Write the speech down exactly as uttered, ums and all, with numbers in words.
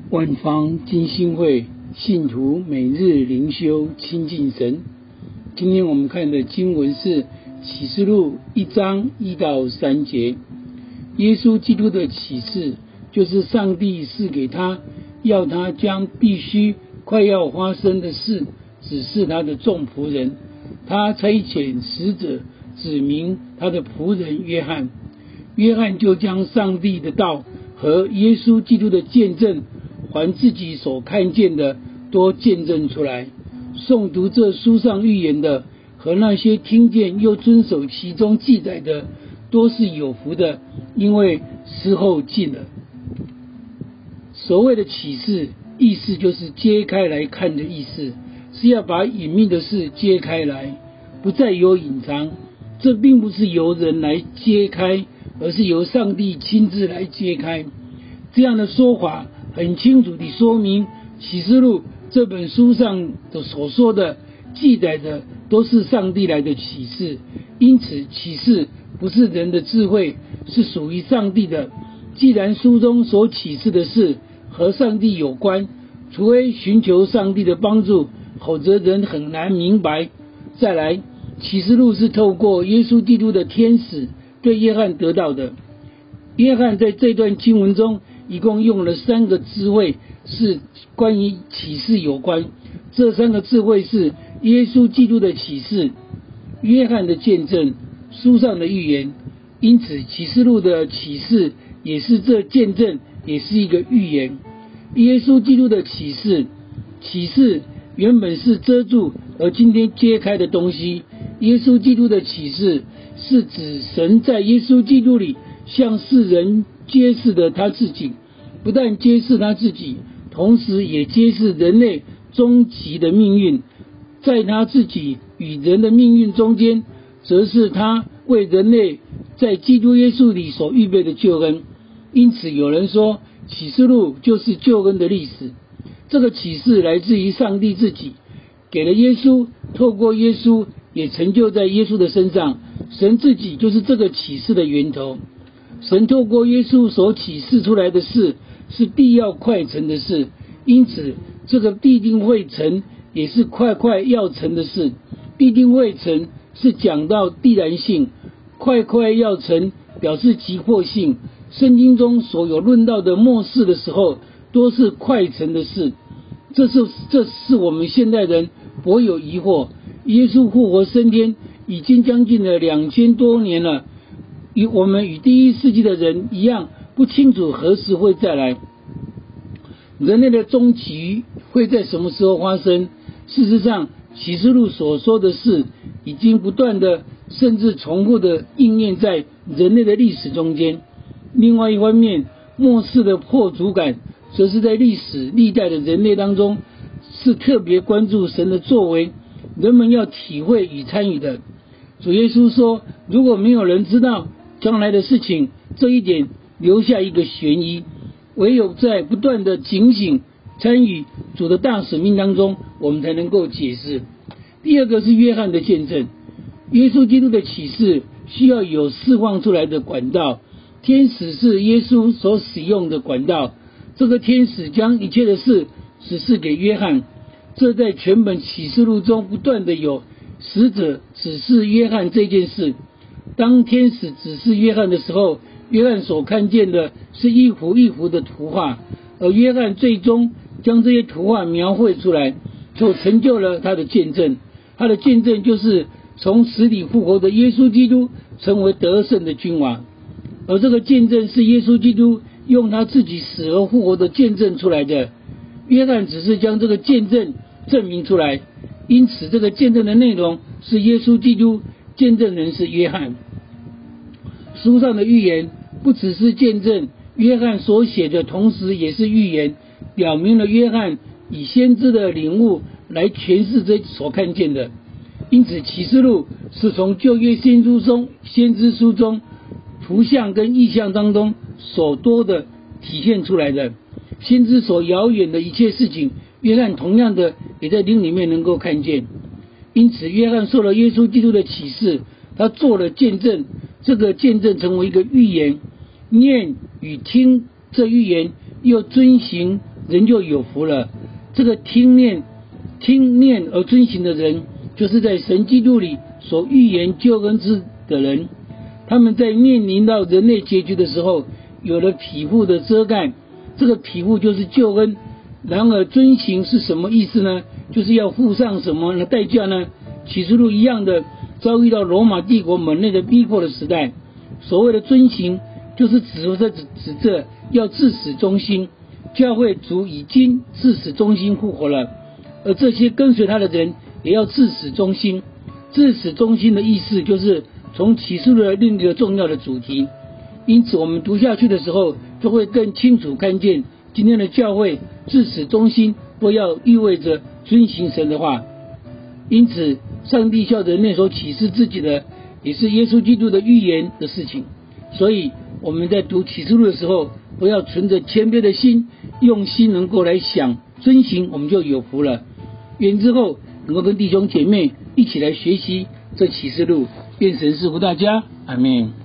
万方金星会信徒每日灵修亲近神。今天我们看的经文是启示录一章一到三节。耶稣基督的启示就是上帝赐给他，要他将必须快要发生的事指示他的众仆人。他差遣使者指明他的仆人约翰，约翰就将上帝的道和耶稣基督的见证，还自己所看见的多见证出来。诵读这书上预言的和那些听见又遵守其中记载的，都是有福的，因为时候近了。所谓的启示，意思就是揭开来看的意思，是要把隐秘的事揭开来，不再有隐藏。这并不是由人来揭开，而是由上帝亲自来揭开。这样的说法很清楚地说明，启示录这本书上的所说的记载的都是上帝来的启示，因此启示不是人的智慧，是属于上帝的。既然书中所启示的事和上帝有关，除非寻求上帝的帮助，否则人很难明白。再来，启示录是透过耶稣基督的天使对约翰得到的。约翰在这段经文中一共用了三个智慧，是关于启示有关。这三个智慧是耶稣基督的启示、约翰的见证、书上的预言。因此启示录的启示也是这见证，也是一个预言。耶稣基督的启示，启示原本是遮住而今天揭开的东西。耶稣基督的启示是指神在耶稣基督里向世人揭示的他自己，不但揭示他自己，同时也揭示人类终极的命运。在他自己与人的命运中间，则是他为人类在基督耶稣里所预备的救恩。因此有人说，启示录就是救恩的历史。这个启示来自于上帝自己，给了耶稣，透过耶稣也成就在耶稣的身上。神自己就是这个启示的源头。神透过耶稣所启示出来的事，是必要快成的事，因此这个必定会成，也是快快要成的事。必定会成是讲到必然性，快快要成表示急迫性。圣经中所有论到的末世的时候，都是快成的事。这是这是我们现代人颇有疑惑。耶稣复活升天已经将近了两千多年了，与我们与第一世纪的人一样，不清楚何时会再来。人类的终极会在什么时候发生？事实上，启示录所说的事已经不断的甚至重复的应验在人类的历史中间。另外一方面，末世的破竹感则是在历史历代的人类当中是特别关注神的作为，人们要体会与参与的。主耶稣说，如果没有人知道将来的事情，这一点留下一个悬疑，唯有在不断的警醒参与主的大使命当中，我们才能够解释。第二个是约翰的见证。耶稣基督的启示需要有释放出来的管道，天使是耶稣所使用的管道。这个天使将一切的事指示给约翰，这在全本启示录中不断的有使者指示约翰这件事。当天使指示约翰的时候，约翰所看见的是一幅一幅的图画，而约翰最终将这些图画描绘出来，就成就了他的见证。他的见证就是从死里复活的耶稣基督成为得胜的君王，而这个见证是耶稣基督用他自己死而复活的见证出来的。约翰只是将这个见证证明出来，因此这个见证的内容是耶稣基督，见证人是约翰。书上的预言不只是见证，约翰所写的同时也是预言，表明了约翰以先知的领悟来诠释这所看见的。因此启示录是从旧约先知中先知书中图像跟意象当中所多的体现出来的。先知所遥远的一切事情，约翰同样的也在灵里面能够看见。因此约翰受了耶稣基督的启示，他做了见证，这个见证成为一个预言，念与听这预言，又遵行人就有福了。这个听念听念而遵行的人，就是在神基督里所预言救恩之的人。他们在面临到人类结局的时候，有了庇护的遮盖，这个庇护就是救恩。然而遵行是什么意思呢？就是要付上什么的代价呢？启示录一样的遭遇到罗马帝国门内的逼迫的时代。所谓的遵行，就是指着指着要至死忠心。教会主已经至死忠心复活了，而这些跟随他的人也要至死忠心。至死忠心的意思就是从启示录的另一个重要的主题。因此我们读下去的时候，就会更清楚看见今天的教会至死忠心都要意味着遵行神的话。因此上帝向人类所启示自己的，也是耶稣基督的预言的事情。所以我们在读启示录的时候，不要存着谦卑的心，用心能够来想遵行，我们就有福了。愿之后能够跟弟兄姐妹一起来学习这启示录，愿神赐福大家，阿们。